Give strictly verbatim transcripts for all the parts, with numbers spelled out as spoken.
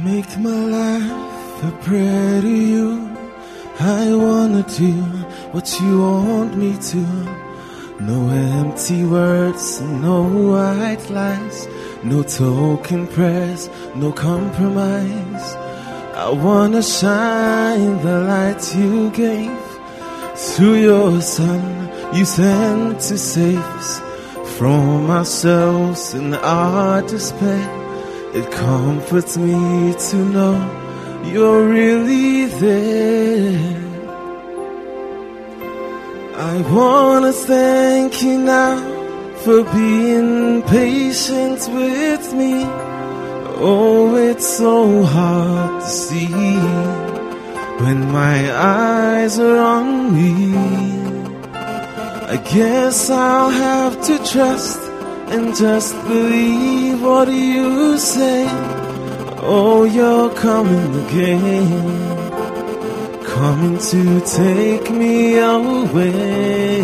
Make my life a prayer to you. I wanna do what you want me to. No empty words, no white lies, no token prayers, no compromise. I wanna shine the light you gave through your Son you sent to save us from ourselves and our despair. It comforts me to know you're really there. I wanna thank you now for being patient with me. Oh, it's so hard to see when my eyes are on me. I guess I'll have to trust and just believe what you say. Oh, you're coming again, coming to take me away.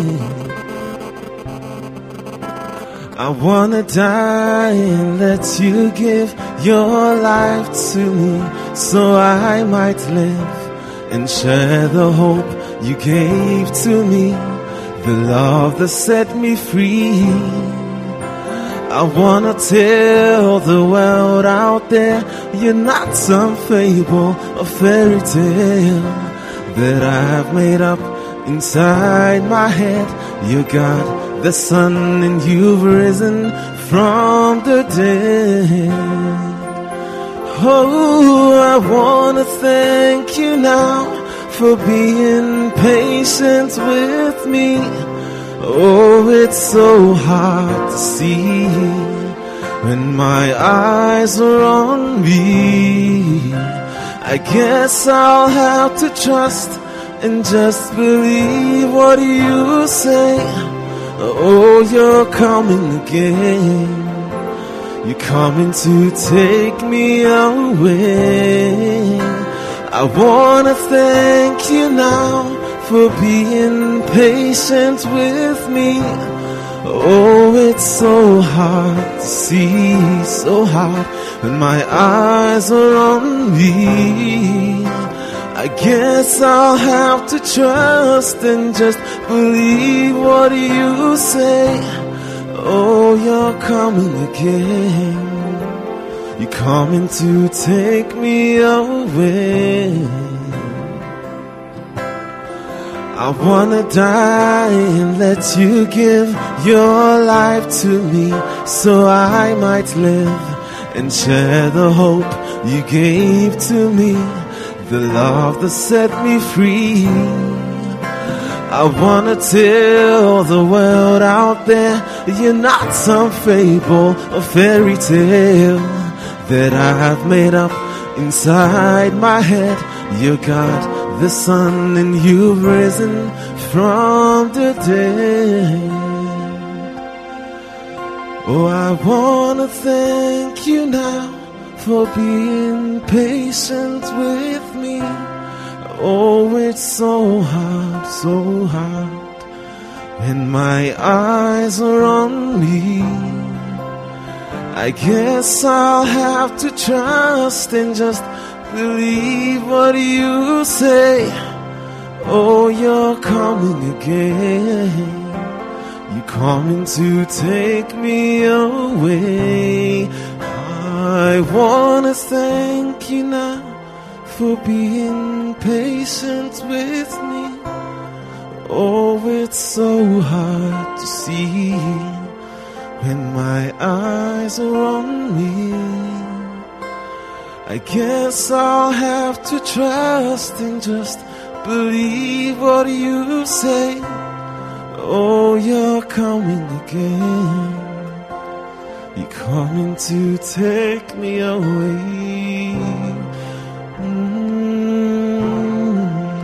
I wanna die and let you give your life to me, so I might live and share the hope you gave to me, the love that set me free. I wanna tell the world out there you're not some fable or fairy tale that I've made up inside my head. You're God, the Son, and you've risen from the dead. Oh, I wanna thank you now for being patient with me. Oh, it's so hard to see when my eyes are on me. I guess I'll have to trust and just believe what you say. Oh, you're coming again, you're coming to take me away. I wanna thank you now for being patient with me. Oh, it's so hard to see, so hard when my eyes are on me. I guess I'll have to trust and just believe what you say. Oh, you're coming again, you're coming to take me away. I wanna die and let you give your life to me, so I might live and share the hope you gave to me, the love that set me free. I wanna tell the world out there you're not some fable or fairy tale that I've made up inside my head. You're God, the Son, and you've risen from the dead. Oh, I wanna thank you now for being patient with me. Oh, it's so hard, so hard when my eyes are on me. I guess I'll have to trust and just believe what you say. Oh, you're coming again, you're coming to take me away. I wanna thank you now for being patient with me. Oh, it's so hard to see when my eyes are on me. I guess I'll have to trust and just believe what you say. Oh, you're coming again, you're coming to take me away. Mm.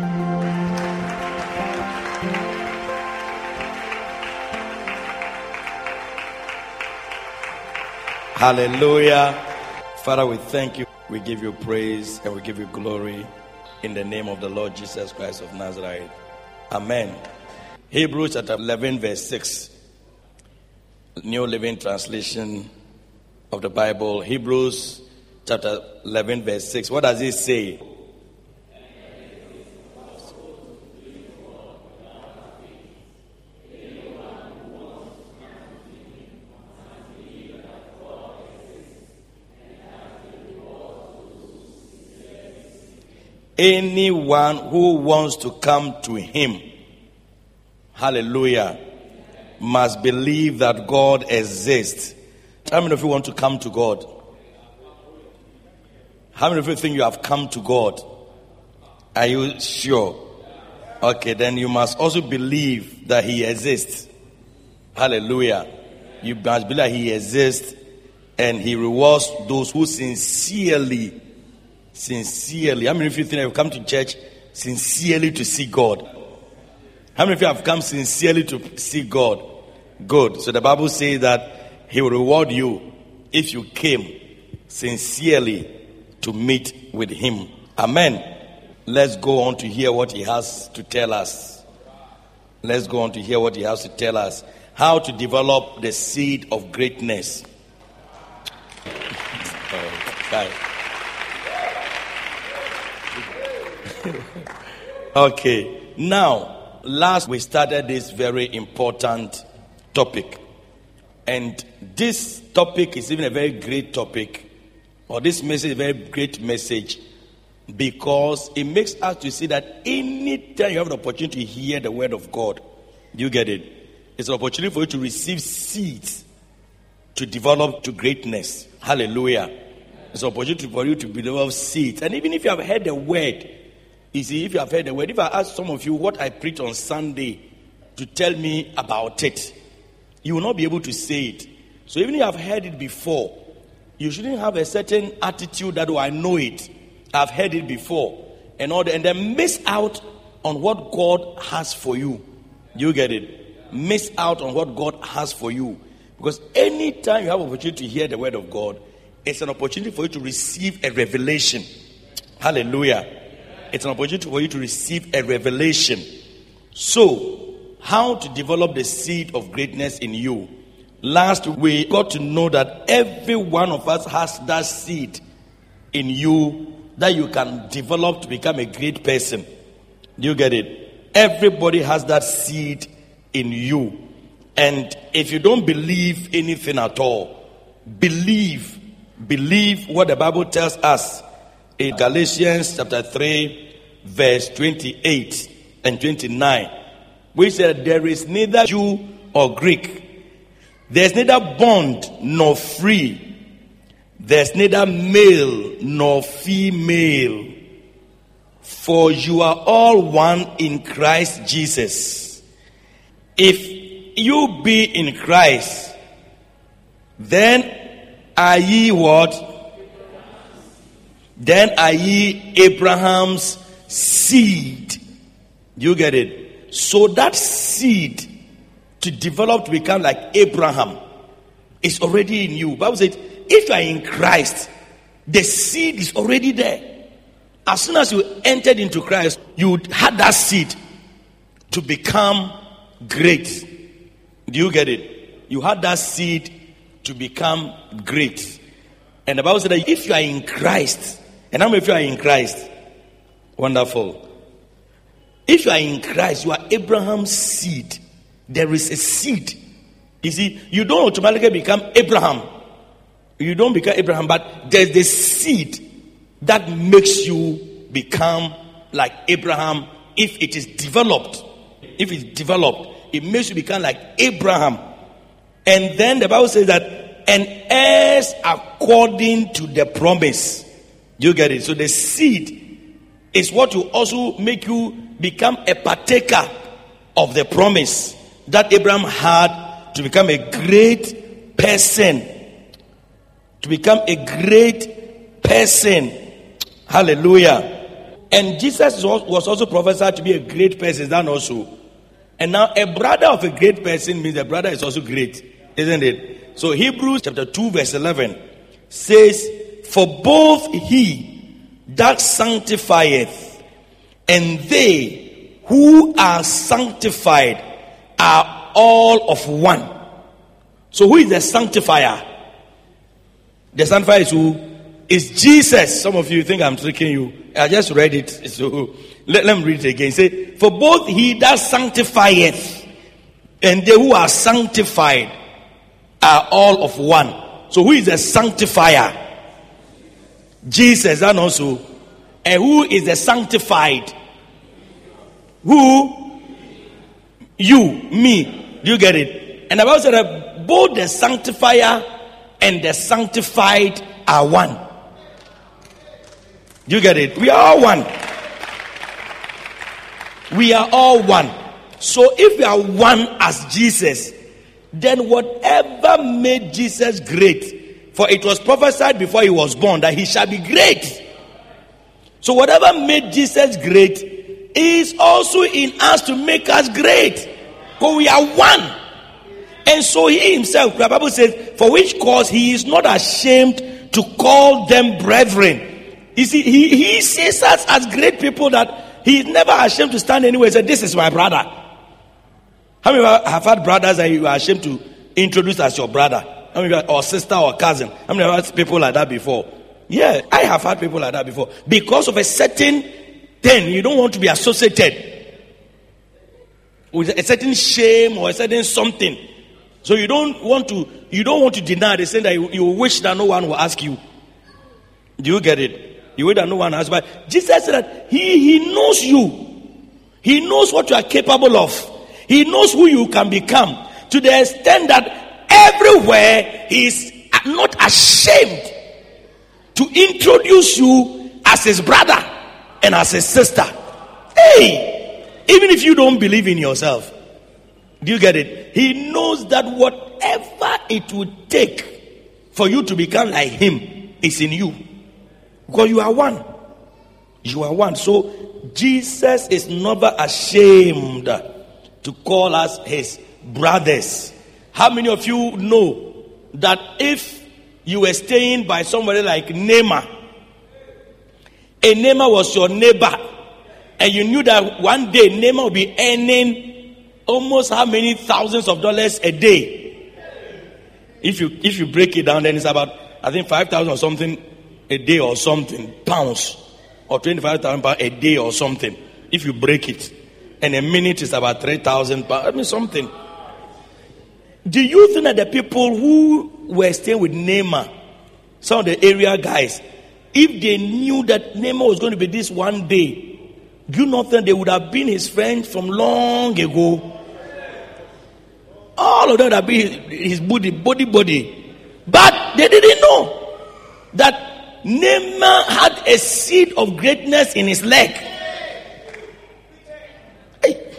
Hallelujah. Father, we thank you. We give you praise and we give you glory in the name of the Lord Jesus Christ of Nazareth. Amen. Hebrews chapter eleven verse six. New Living Translation of the Bible. Hebrews chapter eleven, verse six. What does it say? Anyone who wants to come to him, hallelujah, must believe that God exists. How many of you want to come to God? How many of you think you have come to God? Are you sure? Okay, then you must also believe that he exists. Hallelujah. You must believe that he exists and he rewards those who sincerely Sincerely. How many of you think have come to church sincerely to see God? How many of you have come sincerely to see God? Good. So the Bible says that he will reward you if you came sincerely to meet with him. Amen. Let's go on to hear what he has to tell us. Let's go on to hear what he has to tell us. How to develop the seed of greatness. Okay. Okay, now, last we started this very important topic. And this topic is even a very great topic, or this message is a very great message, because it makes us to see that anytime you have an opportunity to hear the word of God, you get it. It's an opportunity for you to receive seeds to develop to greatness. Hallelujah. It's an opportunity for you to develop seeds. And even if you have heard the word, you see, if you have heard the word, if I ask some of you what I preached on Sunday to tell me about it, you will not be able to say it. So even if you have heard it before, you shouldn't have a certain attitude that, oh, I know it, I've heard it before, and all that, and then miss out on what God has for you. You get it? Miss out on what God has for you. Because anytime you have an opportunity to hear the word of God, it's an opportunity for you to receive a revelation. Hallelujah. It's an opportunity for you to receive a revelation. So, how to develop the seed of greatness in you? Last week, we got to know that every one of us has that seed in you that you can develop to become a great person. Do you get it? Everybody has that seed in you. And if you don't believe anything at all, believe, believe what the Bible tells us in Galatians chapter three, verse twenty-eight and twenty-nine, which said, there is neither Jew or Greek, there's neither bond nor free, there's neither male nor female, for you are all one in Christ Jesus. If you be in Christ, then are ye what? Then are ye Abraham's seed. You get it? So that seed to develop to become like Abraham is already in you. Bible says, if you are in Christ, the seed is already there. As soon as you entered into Christ, you had that seed to become great. Do you get it? You had that seed to become great. And the Bible said that if you are in Christ, and how many of you are in Christ? Wonderful. If you are in Christ, you are Abraham's seed. There is a seed. You see, you don't automatically become Abraham. You don't become Abraham, but there's the seed that makes you become like Abraham if it is developed. If it's developed, it makes you become like Abraham. And then the Bible says that, and heirs according to the promise. You get it? So the seed is what will also make you become a partaker of the promise that Abraham had to become a great person. To become a great person. Hallelujah. And Jesus was also prophesied to be a great person. That also. And now a brother of a great person means the brother is also great. Isn't it? So Hebrews chapter two verse eleven says, for both he that sanctifieth and they who are sanctified are all of one. So who is the sanctifier? The sanctifier is who? is Jesus. Some of you think I'm tricking you. I just read it. So let, let me read it again. Say, for both he that sanctifieth and they who are sanctified are all of one. So who is the sanctifier? Jesus, and also. And who is the sanctified? Who? You, me. Do you get it? And the Bible said that both the sanctifier and the sanctified are one. Do you get it? We are all one. We are all one. So if we are one as Jesus, then whatever made Jesus great, for it was prophesied before he was born that he shall be great. So whatever made Jesus great is also in us to make us great. For we are one. And so he himself, the Bible says, for which cause he is not ashamed to call them brethren. You see, he, he sees us as great people that he is never ashamed to stand anywhere and say, this is my brother. How many of you have had brothers that you are ashamed to introduce as your brother? How many of you, or sister or cousin? How many of you have had people like that before? Yeah, I have had people like that before. Because of a certain thing, you don't want to be associated with a certain shame or a certain something. So you don't want to, you don't want to deny the saying that you, you wish that no one will ask you. Do you get it? You wish that no one asks. But Jesus said that he, he knows you. He knows what you are capable of. He knows who you can become. To the extent that everywhere he is not ashamed to introduce you as his brother and as his sister. Hey, even if you don't believe in yourself, do you get it? He knows that whatever it would take for you to become like him is in you. Because you are one. You are one. So Jesus is never ashamed to call us his brothers. How many of you know that if you were staying by somebody like Neymar, and Neymar was your neighbor, and you knew that one day Neymar will be earning almost how many thousands of dollars a day? If you if you break it down, then it's about, I think, five thousand or something a day or something, pounds, or twenty-five thousand pounds a day or something. If you break it, and a minute is about three thousand pounds, I mean something. Do you think that the people who were staying with Neymar, some of the area guys, if they knew that Neymar was going to be this one day, do you not think they would have been his friends from long ago? All of them would have been his, his body, body, body. But they didn't know that Neymar had a seed of greatness in his leg. Hey.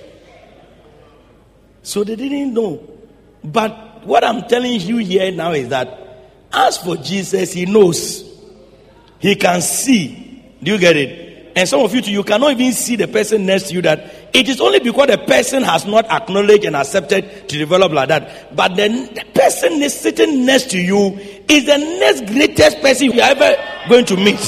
So they didn't know. But what I'm telling you here now is that as for Jesus, he knows. He can see. Do you get it? And some of you too, you cannot even see the person next to you, that it is only because the person has not acknowledged and accepted to develop like that. But then the person is sitting next to you is the next greatest person you are ever going to meet.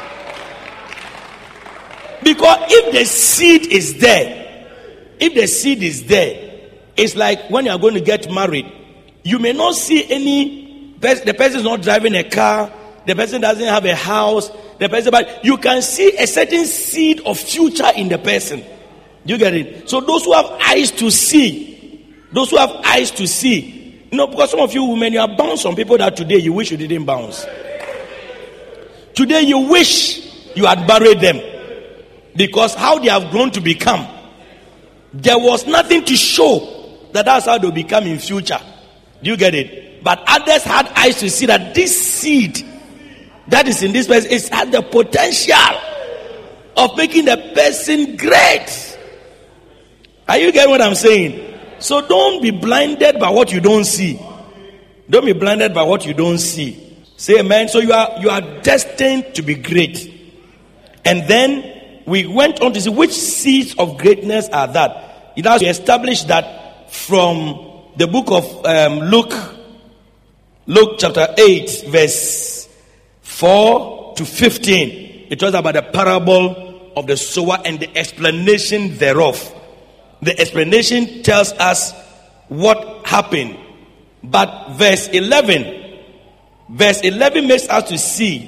Because if the seed is there, if the seed is there, it's like when you are going to get married. You may not see any, the person is not driving a car, the person doesn't have a house, the person, but you can see a certain seed of future in the person. Do you get it? So those who have eyes to see, those who have eyes to see, you know, because some of you women, you are bounced on people that today you wish you didn't bounce. Today you wish you had buried them, because how they have grown to become, there was nothing to show that that's how they'll become in future. Do you get it? But others had eyes to see that this seed that is in this person is has the potential of making the person great. Are you getting what I'm saying? So don't be blinded by what you don't see. Don't be blinded by what you don't see. Say amen. So you are you are destined to be great. And then we went on to see which seeds of greatness are that. It has to establish that from the book of um, Luke, Luke chapter eight, verse four to fifteen. It talks about the parable of the sower and the explanation thereof. The explanation tells us what happened. But verse eleven, verse eleven makes us to see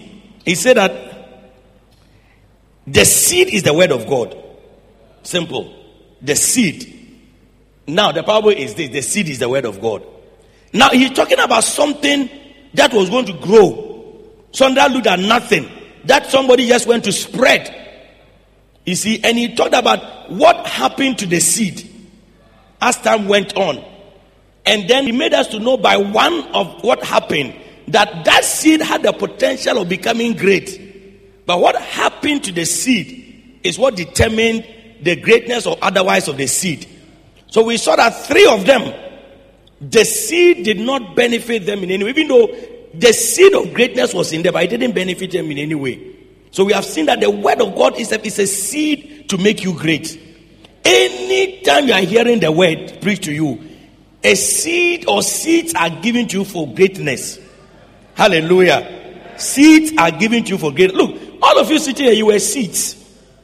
He said that the seed is the word of God. Simple. The seed. Now the parable is this: the seed is the word of God. Now he's talking about something that was going to grow. Something that looked at nothing. That somebody just went to spread. You see, and he talked about what happened to the seed as time went on. And then he made us to know by one of what happened, that that seed had the potential of becoming great. But what happened to the seed is what determined the greatness or otherwise of the seed. So we saw that three of them, the seed did not benefit them in any way, even though the seed of greatness was in them, but it didn't benefit them in any way. So we have seen that the word of God is a, is a seed to make you great. Anytime you are hearing the word preached to you, a seed or seeds are given to you for greatness. Hallelujah. Seeds are given to you for great. Look, all of you sitting here, you were seeds.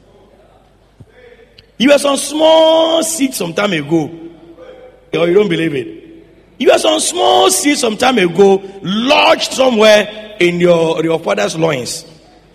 You were some small seeds some time ago. Or you don't believe it. You were some small seeds some time ago, lodged somewhere in your, your father's loins.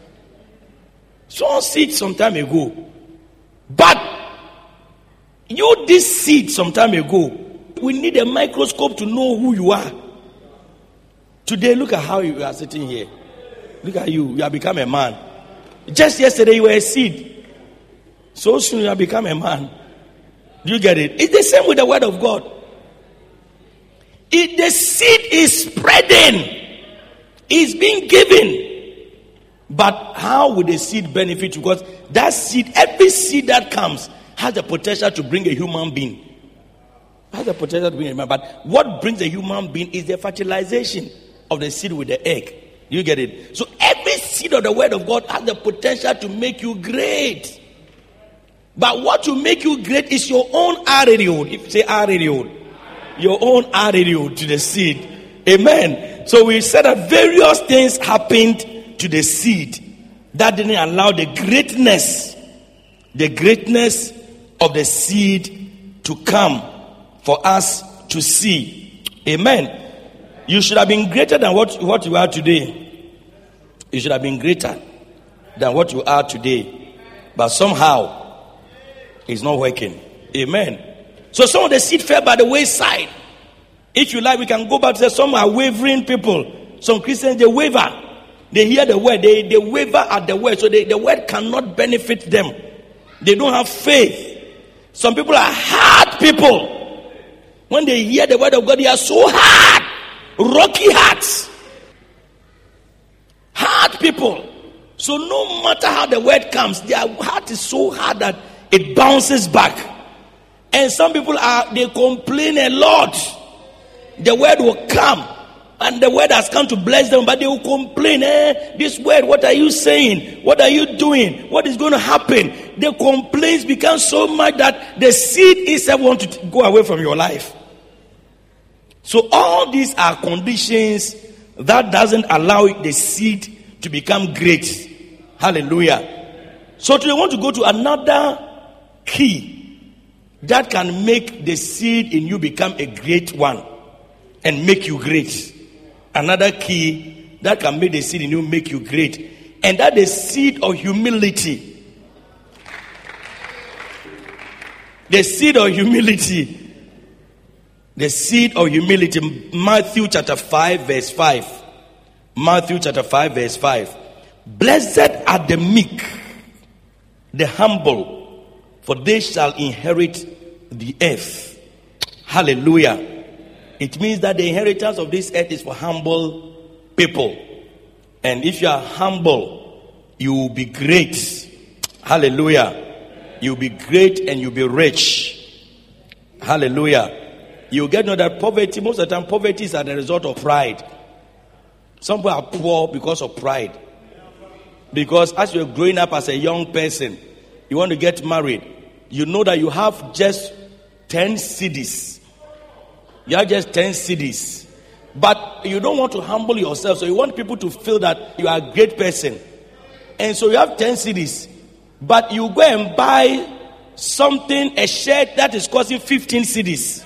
Some seeds some time ago. But you, this seed some time ago, we need a microscope to know who you are. Today, look at how you are sitting here. Look at you. You have become a man. Just yesterday, you were a seed. So soon, you have become a man. Do you get it? It's the same with the word of God. It, the seed is spreading. It's being given. But how would the seed benefit you? Because that seed, every seed that comes, has the potential to bring a human being. Has the potential to bring a human being. But what brings a human being is the fertilization of the seed with the egg. You get it? So every seed of the word of God has the potential to make you great. But what will make you great is your own attitude. If you say attitude, your own attitude to the seed. Amen. So we said that various things happened to the seed that didn't allow the greatness, the greatness of the seed to come for us to see. Amen. You should have been greater than what, what you are today. You should have been greater than what you are today. But somehow, it's not working. Amen. So some of the seed fell by the wayside. If you like, we can go back to say some are wavering people. Some Christians, they waver. They hear the word. They, they waver at the word. So they, the word cannot benefit them. They don't have faith. Some people are hard people. When they hear the word of God, they are so hard. Rocky hearts. Hard people. So no matter how the word comes, their heart is so hard that it bounces back. And some people are, they complain a lot. The word will come. And the word has come to bless them. But they will complain. Eh, this word, what are you saying? What are you doing? What is going to happen? The complaints become so much that the seed itself wants to go away from your life. So all these are conditions that doesn't allow the seed to become great. Hallelujah. So today I want to go to another key that can make the seed in you become a great one and make you great. Another key that can make the seed in you make you great, and that is seed of humility. The seed of humility. The seed of humility. Matthew chapter five verse five. Matthew chapter five verse five. Blessed are the meek, the humble, for they shall inherit the earth. Hallelujah. It means that the inheritance of this earth is for humble people. And if you are humble, you will be great. Hallelujah. You will be great and you will be rich. Hallelujah. You get to know that poverty, most of the time, poverty is as a result of pride. Some people are poor because of pride. Because as you're growing up as a young person, you want to get married, you know that you have just ten cedis. You have just ten cedis. But you don't want to humble yourself. So you want people to feel that you are a great person. And so you have ten cedis. But you go and buy something, a shirt that is costing fifteen cedis.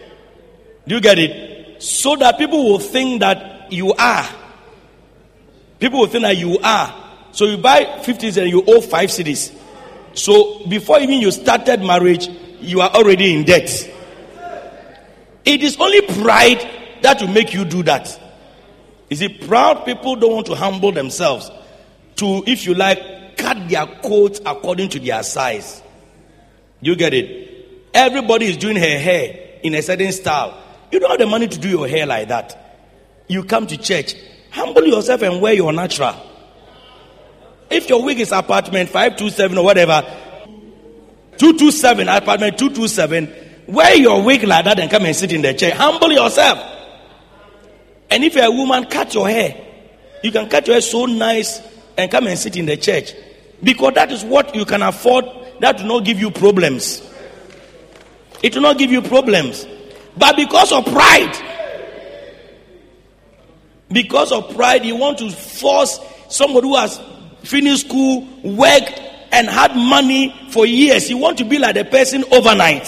Do you get it? So that people will think that you are. People will think that you are. So you buy fifty and you owe five cedis. So before even you started marriage, you are already in debt. It is only pride that will make you do that. You see, proud people don't want to humble themselves to, if you like, cut their coat according to their size. You get it? Everybody is doing her hair in a certain style. You don't have the money to do your hair like that. You come to church, humble yourself and wear your natural. If your wig is apartment five two seven or whatever, two two seven, apartment two two seven, wear your wig like that and come and sit in the chair. Humble yourself. And if you're a woman, cut your hair. You can cut your hair so nice and come and sit in the church. Because that is what you can afford. That will not give you problems. It will not give you problems. But because of pride, because of pride, you want to force somebody who has finished school, worked, and had money for years. You want to be like the person overnight.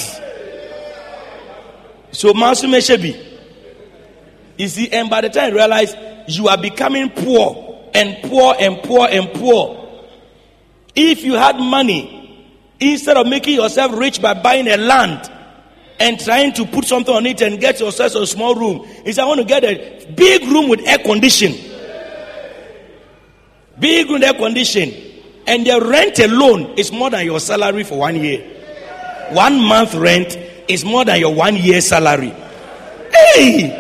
So, Masume Shebi. You see, and by the time you realize you are becoming poor and poor and poor and poor, if you had money, instead of making yourself rich by buying a land and trying to put something on it and get yourself a small room, you say, I want to get a big room with air condition. Big room with air condition. And the rent alone is more than your salary for one year. One month rent is more than your one year salary. Hey!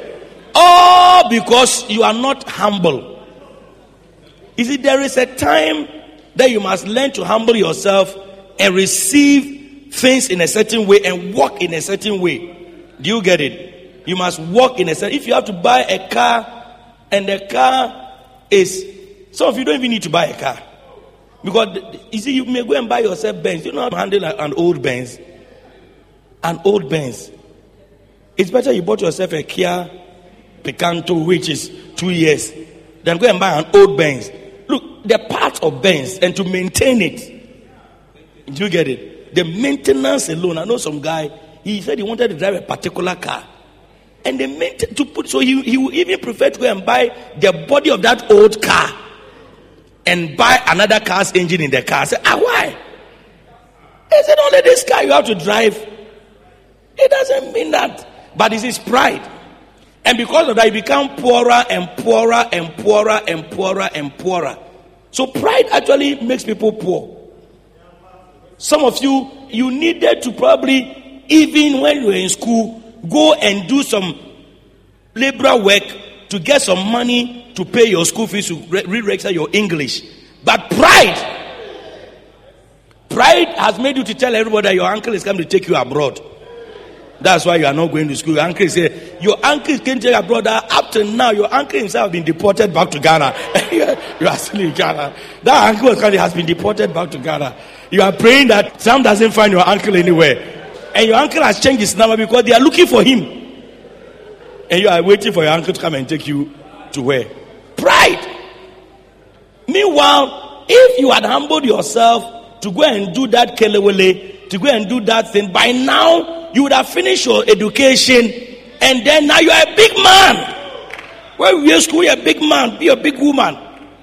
All because you are not humble. You see, there is a time that you must learn to humble yourself and receive things in a certain way and walk in a certain way. Do you get it? You must walk in a certain. If you have to buy a car and the car is, some of you don't even need to buy a car. Because, you see, you may go and buy yourself Benz. You know how to handle an old Benz. An old Benz. It's better you bought yourself a Kia Picanto, which is two years. Then go and buy an old Benz. Look, the part of Benz and to maintain it. Do you get it? The maintenance alone. I know some guy, he said he wanted to drive a particular car. And they maintain to put, so he, he would even prefer to go and buy the body of that old car and buy another car's engine in the car. I said, ah, why? He said, only this car you have to drive. It doesn't mean that. But this is pride. And because of that, you become poorer and poorer and poorer and poorer and poorer. So pride actually makes people poor. Some of you, you needed to probably, even when you were in school, go and do some labor work to get some money to pay your school fees to re-register your English. But pride, pride has made you to tell everybody that your uncle is coming to take you abroad. That's why you are not going to school. Your uncle is here. Your uncle can take your brother. Up to now, your uncle himself has been deported back to Ghana. You are still in Ghana. That uncle has been deported back to Ghana. You are praying that Sam doesn't find your uncle anywhere. And your uncle has changed his number because they are looking for him. And you are waiting for your uncle to come and take you to where? Pride. Meanwhile, if you had humbled yourself to go and do that kelewele, to go and do that thing, by now, you would have finished your education, and then now you are a big man. When you're in school, you're a big man, be a big woman.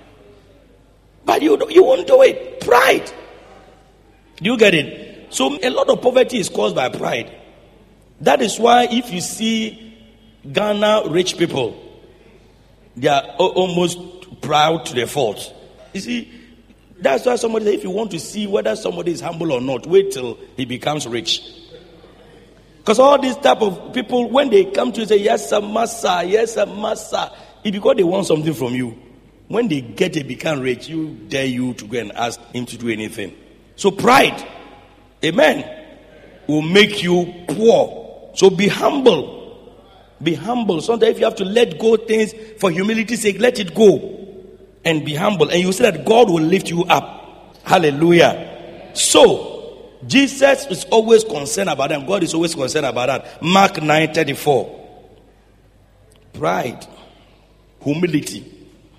But you you won't do it. Pride. Do you get it? So a lot of poverty is caused by pride. That is why if you see Ghana rich people, they are almost proud to their fault. You see, that's why somebody says if you want to see whether somebody is humble or not, wait till he becomes rich. Because all these type of people, when they come to you, say, yes, sir, master, yes, sir, master, it's because they want something from you. When they get it, become rich, you dare you to go and ask him to do anything. So pride, amen, will make you poor. So be humble. Be humble. Sometimes if you have to let go things for humility's sake, let it go. And be humble. And you see that God will lift you up. Hallelujah. So, Jesus is always concerned about them. God is always concerned about that. Mark nine thirty-four. Pride. Humility.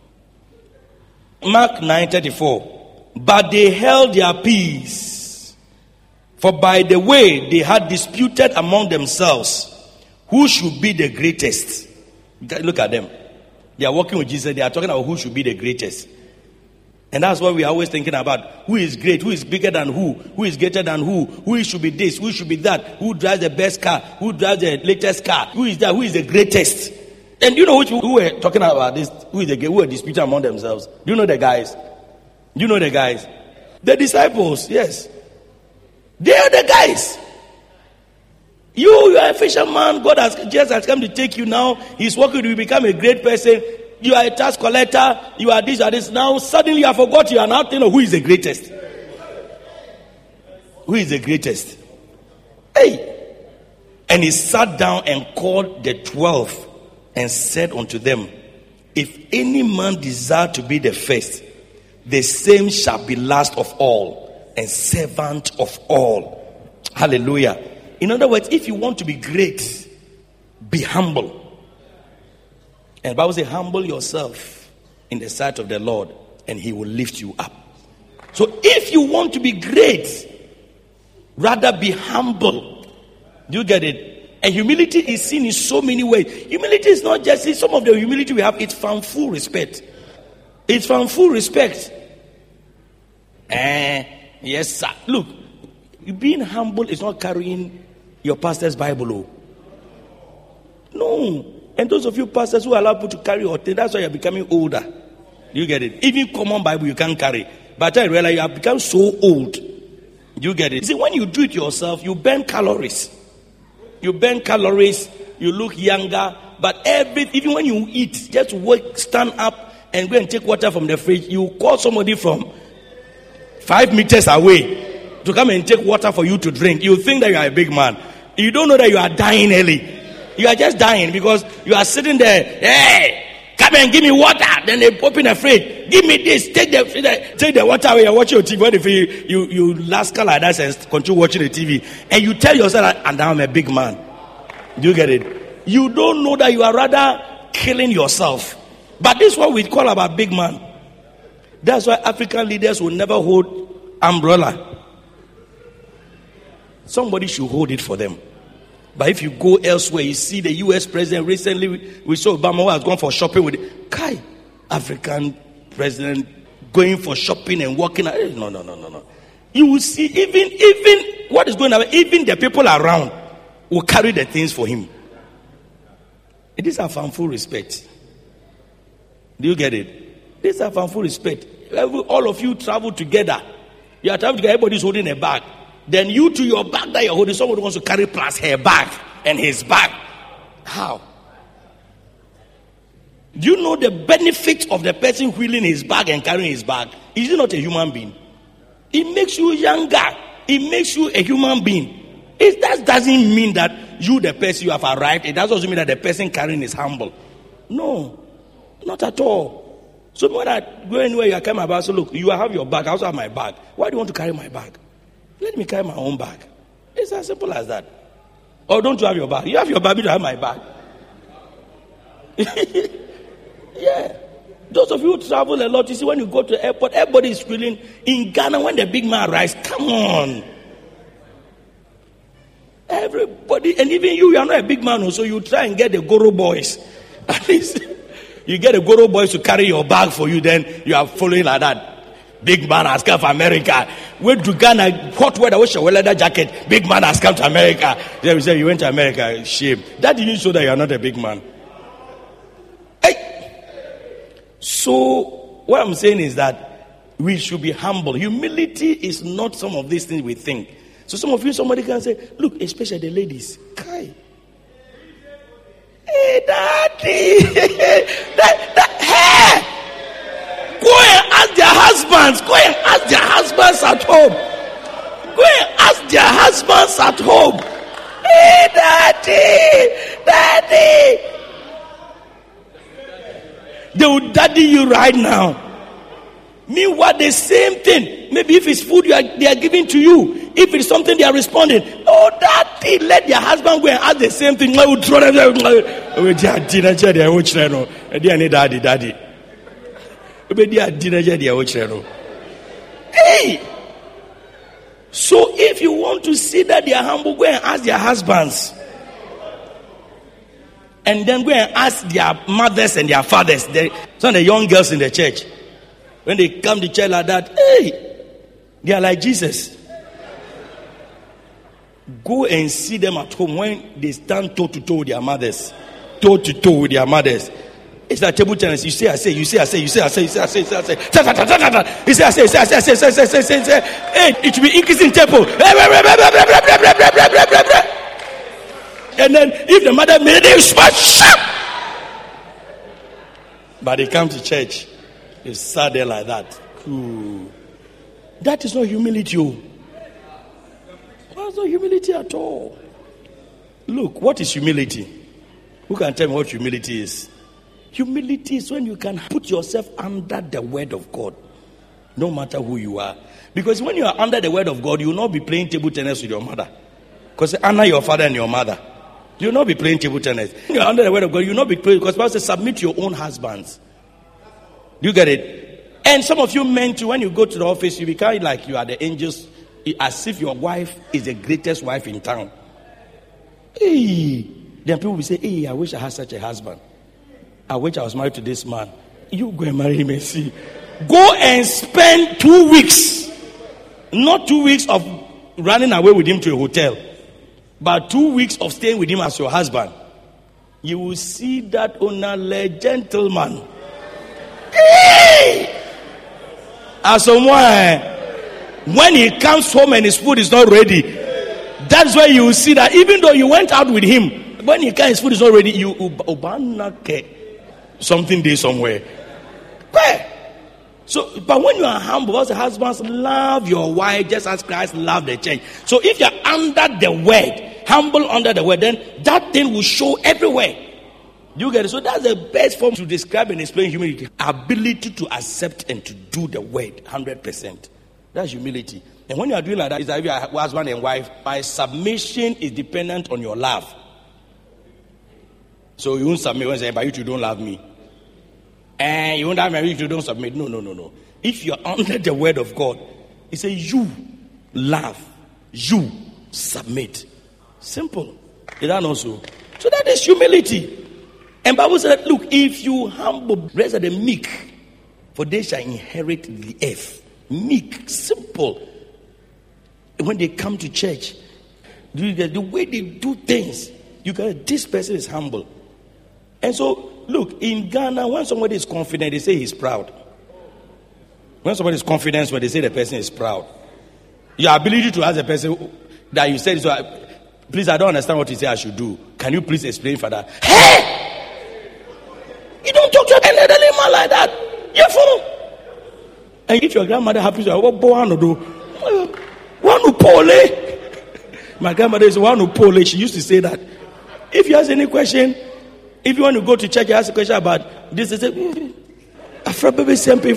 Mark nine thirty-four. But they held their peace. For by the way they had disputed among themselves who should be the greatest. Look at them. They are walking with Jesus. They are talking about who should be the greatest. And that's what we are always thinking about. Who is great? Who is bigger than who? Who is greater than who? Who should be this? Who should be that? Who drives the best car? Who drives the latest car? Who is that? Who is the greatest? And do you know which who were talking about this? Who is the who are disputing among themselves? Do you know the guys? Do you know the guys? The disciples, yes. They are the guys. You, you are a fisherman. God has just has come to take you now. He's working to become a great person. You are a tax collector. You are this, you are this. Now suddenly you have forgot you are now thinking, who is the greatest? Who is the greatest? Hey. And he sat down and called the twelve and said unto them, if any man desire to be the first, the same shall be last of all and servant of all. Hallelujah. In other words, if you want to be great, be humble. And the Bible says, humble yourself in the sight of the Lord, and he will lift you up. So if you want to be great, rather be humble. Do you get it? And humility is seen in so many ways. Humility is not just, see, some of the humility we have, it's from full respect. It's from full respect. Eh, yes, sir. Look, being humble is not carrying your pastor's Bible. Oh. No. And those of you pastors who allow people to carry your thing, that's why you're becoming older. You get it? Even common Bible you can't carry. But I realize you have become so old. You get it? See, when you do it yourself, you burn calories. You burn calories, you look younger. But every, even when you eat, just wake, stand up and go and take water from the fridge. You call somebody from five meters away to come and take water for you to drink. You think that you are a big man. You don't know that you are dying early. You are just dying because you are sitting there. Hey, come and give me water. Then they open the fridge. Give me this. Take the take the water away. You're watching your T V. What if you you, you last like that and continue watching the T V? And you tell yourself, and now I'm a big man. Do you get it? You don't know that you are rather killing yourself. But this is what we call about big man. That's why African leaders will never hold umbrella. Somebody should hold it for them. But if you go elsewhere, you see the U S president recently, we saw Obama who has gone for shopping with Kai, African president going for shopping and walking. No, no, no, no, no. You will see even, even what is going on, even the people around will carry the things for him. It is a full respect. Do you get it? This is a full respect. All of you travel together. You are traveling together, everybody is holding a bag. Then you to your bag that you're holding, somebody wants to carry plus her bag and his bag. How? Do you know the benefit of the person wheeling his bag and carrying his bag? Is he not a human being? It makes you younger. It makes you a human being. It that doesn't mean that you, the person, you have arrived. It doesn't mean that the person carrying is humble. No, not at all. So when I go anywhere, you come about, so look, you have your bag, I also have my bag. Why do you want to carry my bag? Let me carry my own bag. It's as simple as that. Or don't you have your bag? You have your bag, you have my bag. Yeah. Those of you who travel a lot, you see when you go to the airport, everybody is screaming. In Ghana, when the big man arrives, come on. Everybody, and even you, you are not a big man, so you try and get the Goro boys. At least you get the Goro boys to carry your bag for you, then you are following like that. Big man has come from America. Went to Ghana, hot weather, what's your leather jacket? Big man has come to America. Then we say, you went to America, shame. That didn't show that you are not a big man. Hey! So, what I'm saying is that we should be humble. Humility is not some of these things we think. So some of you, somebody can say, look, especially the ladies. Kai. Hey, daddy. that, that, hey! Go and ask their husbands. Go and ask their husbands at home. Go and ask their husbands at home. Hey, daddy, daddy. They will daddy you right now. Meanwhile, the same thing. Maybe if it's food you are, they are giving to you. If it's something they are responding. Oh, daddy, let their husband go and ask the same thing. I will throw them. Daddy, daddy. Hey! So if you want to see that they are humble, go and ask their husbands. and then go and ask their mothers and their fathers, they, some of the young girls in the church, when they come to church like that, hey, they are like Jesus. Go and see them at home when they stand toe to toe with their mothers. Toe to toe with their mothers. It's like table tennis. You say, I say, you say, I say, you say, I say, you say, I say, you say, I say. You say, I say, you say, I say, I say, I say, I say, I say, I say. Hey, it will be increasing tempo. And then if the mother made it, smash. But they come to church, they sat there like that. Ooh. That is not humility. Oh. That's not humility at all. Look, what is humility? Who can tell me what humility is? Humility is when you can put yourself under the word of God, no matter who you are. Because when you are under the word of God, you will not be playing table tennis with your mother. Because honor your father and your mother. You will not be playing table tennis. When you are under the word of God, you will not be playing, because Bible says submit to your own husbands. Do you get it? And some of you men too, when you go to the office, you become like you are the angels, as if your wife is the greatest wife in town. Hey, then people will say, hey, I wish I had such a husband. I wish I was married to this man. You go and marry him and see. Go and spend two weeks. Not two weeks of running away with him to a hotel, but two weeks of staying with him as your husband. You will see that only gentleman. Hey! As someone, when he comes home and his food is not ready, that's where you will see that even though you went out with him, when he comes, his food is not ready, you ubanake something there somewhere. Where? So, but when you are humble, as husbands, love your wife just as Christ loved the church. So if you are under the word, humble under the word, then that thing will show everywhere. You get it? So that's the best form to describe and explain humility. Ability to accept and to do the word one hundred percent. That's humility. And when you are doing like that, it's like you are husband and wife. My submission is dependent on your love. So you won't submit when you say, but you two don't love me. And you won't have married if you don't submit. No, no, no, no. If you're under the word of God, it says you love, you submit. Simple. Is that not so? So that is humility. And Bible said, look, if you humble, blessed are the meek, for they shall inherit the earth. Meek, simple. When they come to church, the way they do things, you can. This person is humble. And so, look, in Ghana, when somebody is confident, they say he's proud. When somebody is confident, when they say the person is proud. Your ability to ask the person that you said, so, please, I don't understand what you say I should do. Can you please explain for that? Hey! You don't talk to an elderly man like that. You fool. And if your grandmother happens to what boy to do? One who pole. My grandmother is one who pole. She used to say that. If you ask any question, if you want to go to church, you ask a question about this, they say, Afro baby sempre.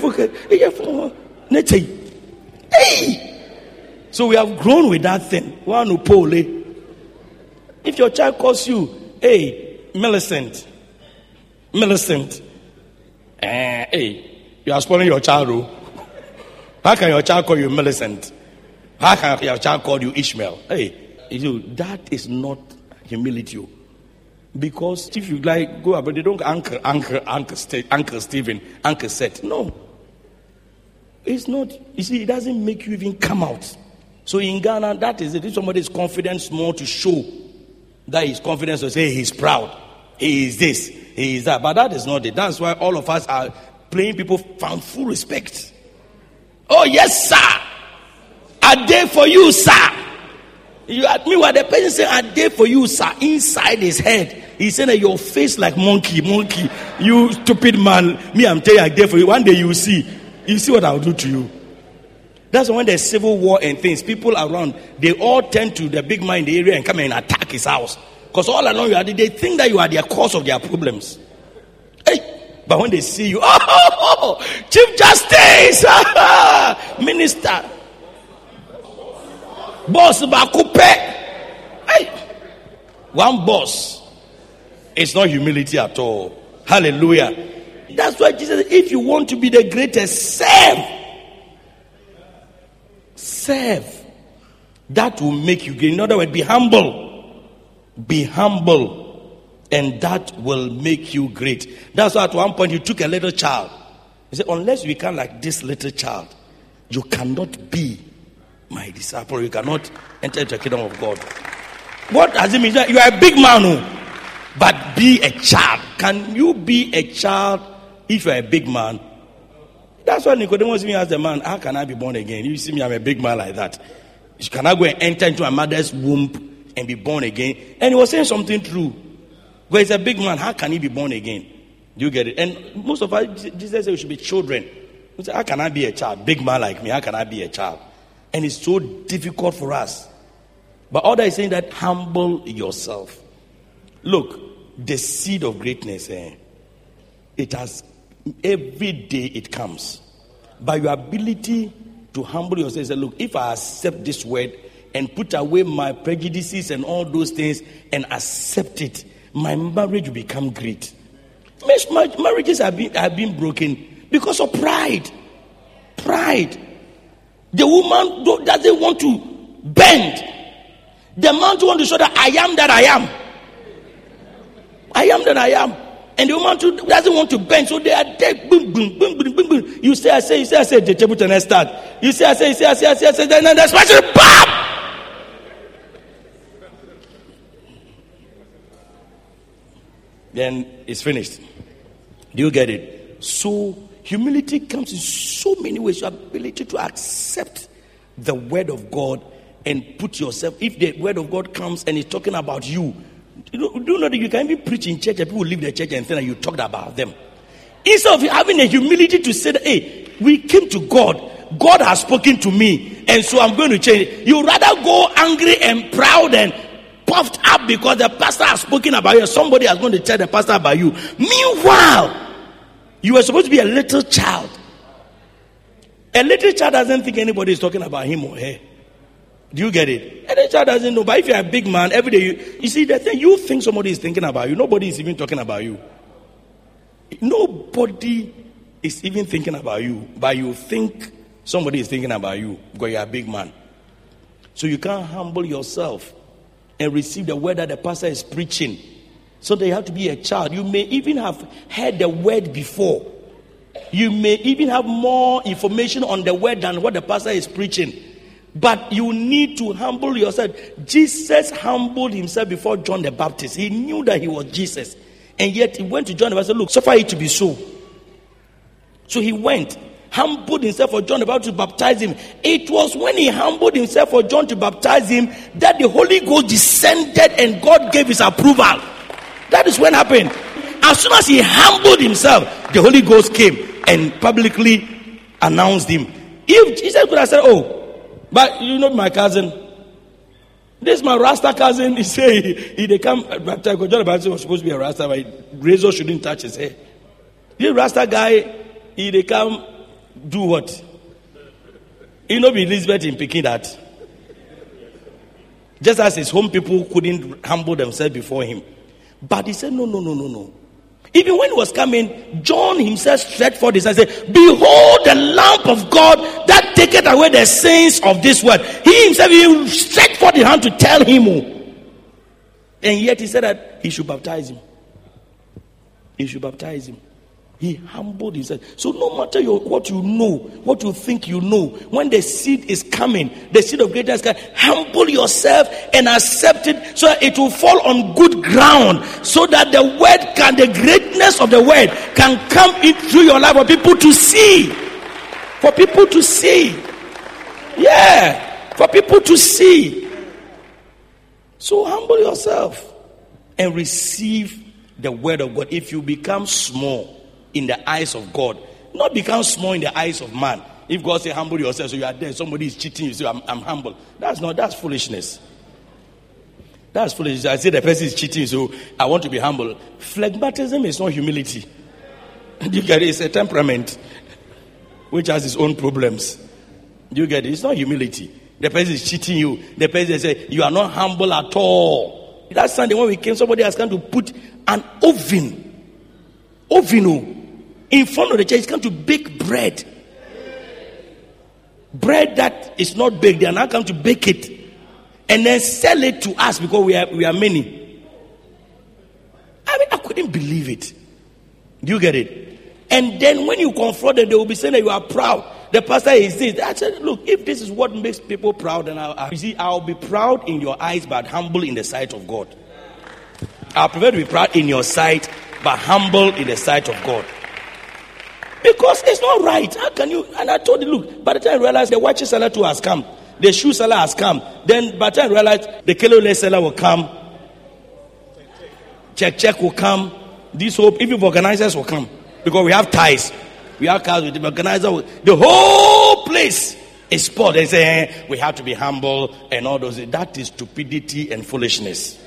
Hey! So we have grown with that thing. One who pole. If your child calls you, hey, Millicent, Millicent, eh, hey, you are spoiling your child. Oh. How can your child call you Millicent? How can your child call you Ishmael? Hey, you, that is not humility. Because if you like go about, they don't anchor, anchor, anchor, anchor Stephen, anchor Seth. No, it's not. You see, it doesn't make you even come out. So in Ghana, that is it. If somebody is confident, small to show that he's confident to say he's proud, he is this, he is that. But that is not it. That's why all of us are playing people found full respect. Oh yes, sir. A day for you, sir. You at me, what the person say, a day for you, sir. Inside his head, he said that your face like monkey, monkey. You stupid man. Me, I'm telling you, a day for you. One day you will see. You see what I'll do to you. That's when there's civil war and things. People around, they all tend to the big man in the area and come and attack his house. Because all along you are, they think that you are the cause of their problems. Hey, but when they see you, oh, oh, oh Chief Justice, Minister, Boss Bakupe, hey, one boss. It's not humility at all. Hallelujah. That's why Jesus said, if you want to be the greatest, serve. Serve. That will make you great. In other words, be humble. Be humble. and that will make you great. That's why at one point you took a little child. He said, unless you become like this little child, you cannot be my disciple. You cannot enter into the kingdom of God. What does it mean? You are a big man, oh, but be a child. Can you be a child if you are a big man? That's why Nicodemus even asked the man, how can I be born again? You see me, I'm a big man like that. Can I go and enter into my mother's womb and be born again? And he was saying something true. But he's a big man. How can he be born again? Do you get it? And most of us, Jesus said we should be children. We say, how can I be a child? Big man like me, how can I be a child? And it's so difficult for us. But all that is saying that humble yourself. Look, the seed of greatness, eh, it has, every day it comes. By your ability to humble yourself, say, look, if I accept this word and put away my prejudices and all those things and accept it, my marriage will become great. Marriages have been, have been broken because of pride. Pride. The woman doesn't want to bend. The man wants to show that I am that I am. I am that I am. And the woman too doesn't want to bend. So they are there. Boom, boom, boom, boom, boom, boom. You say, I say, you say, I say, the table and I start. You say, I say, you say, I say, I say, I say, then there's special BAM! Then it's finished. Do you get it? So humility comes in so many ways. Your ability to accept the word of God and put yourself. If the word of God comes and it's talking about you, you know, do you know that you can even preach in church and people leave the church and think that you talked about them. Instead of having a humility to say that, hey, we came to God. God has spoken to me, and so I'm going to change. You rather go angry and proud and puffed up because the pastor has spoken about you. Somebody is going to tell the pastor about you. Meanwhile, you were supposed to be a little child. A little child doesn't think anybody is talking about him or her. Do you get it? A little child doesn't know. But if you're a big man, every day you, you see the thing, you think somebody is thinking about you. Nobody is even talking about you. Nobody is even thinking about you. But you think somebody is thinking about you because you're a big man. So you can't humble yourself and receive the word that the pastor is preaching. So that you have to be a child. You may even have heard the word before. You may even have more information on the word than what the pastor is preaching. But you need to humble yourself. Jesus humbled himself before John the Baptist. He knew that he was Jesus. And yet he went to John the Baptist and said, look, suffer it to be so. So he went, humbled himself for John the Baptist to baptize him. It was when he humbled himself for John to baptize him that the Holy Ghost descended and God gave his approval. That is when it happened. As soon as he humbled himself, the Holy Ghost came and publicly announced him. If Jesus could have said, oh, but you know my cousin, this is my Rasta cousin, he say he they come baptize. John the Baptist was supposed to be a Rasta, but razor shouldn't touch his hair. This Rasta guy, he they come do what? He know be Elizabeth in Peking that. Just as his home people couldn't humble themselves before him. But he said, no, no, no, no, no. Even when he was coming, John himself stretched forth his hand and said, behold the Lamb of God that taketh away the sins of this world. He himself, he stretched forth his hand to tell him. And yet he said that he should baptize him. He should baptize him. He humbled himself. So no matter your, what you know, what you think you know, when the seed is coming, the seed of greatness, humble yourself and accept it so that it will fall on good ground, so that the word can, the greatness of the word can come in through your life for people to see. For people to see. Yeah. For people to see. So humble yourself and receive the word of God. If you become small in the eyes of God, not become small in the eyes of man. If God say humble yourself, so you are there, somebody is cheating, you say I'm, I'm humble. That's not, that's foolishness. That's foolishness. I say the person is cheating, so I want to be humble. Phlegmatism is not humility. You get it? It's a temperament which has its own problems. You get it? It's not humility. The person is cheating you. The person say you are not humble at all. That Sunday when we came, somebody has come to put an oven, oven in front of the church. He's come to bake bread. Bread that is not baked. They are now come to bake it and then sell it to us because we are we are many. couldn't believe it. Do you get it? And then when you confront them, they will be saying that you are proud. The pastor is this. I said, look, if this is what makes people proud, then I'll, you see, I'll be proud in your eyes, but humble in the sight of God. I prefer to be proud in your sight, but humble in the sight of God. Because it's not right. How can you? And I told you, look, by the time I realized the watch seller too has come, the shoe seller has come, then by the time I realized the kelele seller will come, check check will come, this whole, even organizers will come. Because we have ties. We have cars with the organizer. The whole place is spoiled. They say, eh, we have to be humble and all those. That is stupidity and foolishness.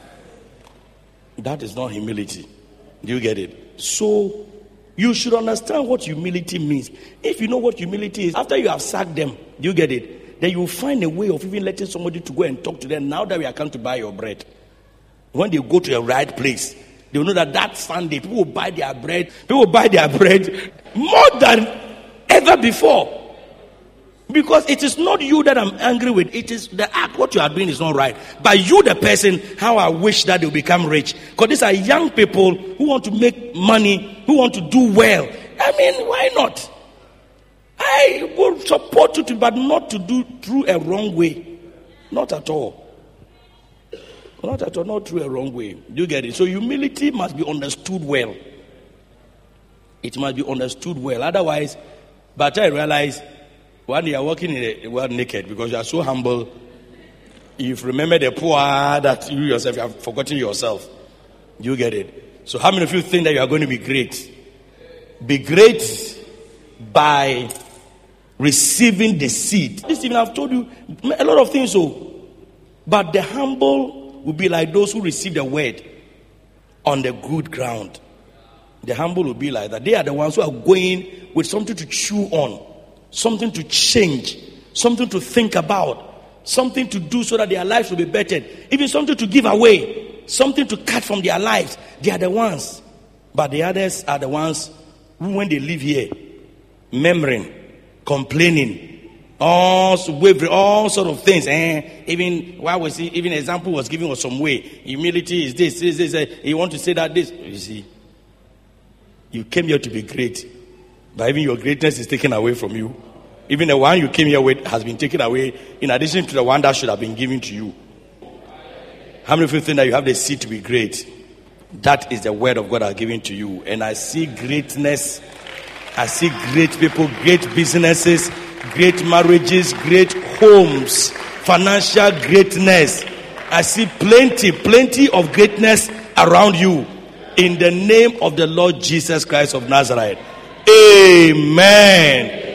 That is not humility. Do you get it? So, you should understand what humility means. If you know what humility is, after you have sacked them, do you get it? Then you will find a way of even letting somebody to go and talk to them. Now that we are come to buy your bread. When they go to the right place, they will know that that Sunday, people will buy their bread. People will buy their bread more than ever before. Because it is not you that I'm angry with. It is the act. What you are doing is not right. But you, the person, how I wish that they will become rich. Because these are young people who want to make money, who want to do well. I mean, why not? I will support you, to, but not to do through a wrong way. Not at all. Not at all, not through a wrong way. Do you get it? So humility must be understood well. It must be understood well. Otherwise, but I realize when you are walking in the world naked because you are so humble, if you remember the poor that you yourself, you have forgotten yourself. Do you get it? So how many of you think that you are going to be great? Be great by receiving the seed. This evening I've told you a lot of things, so but the humble will be like those who receive the word on the good ground. The humble will be like that. They are the ones who are going with something to chew on, something to change, something to think about, something to do so that their lives will be better, even something to give away, something to cut from their lives. They are the ones. But the others are the ones who, when they live here, murmuring, complaining, all wavering, all sort of things. Eh? Even why was he? Even example was given us some way. Humility is this, this, this. Uh, you want to say that this? You see, you came here to be great, but even your greatness is taken away from you. Even the one you came here with has been taken away, in addition to the one that should have been given to you. How many of you think that you have the seed to be great? That is the word of God I have given to you. And I see greatness. I see great people, great businesses, great marriages, great homes, financial greatness. I see plenty, plenty of greatness around you. In the name of the Lord Jesus Christ of Nazareth. Amen.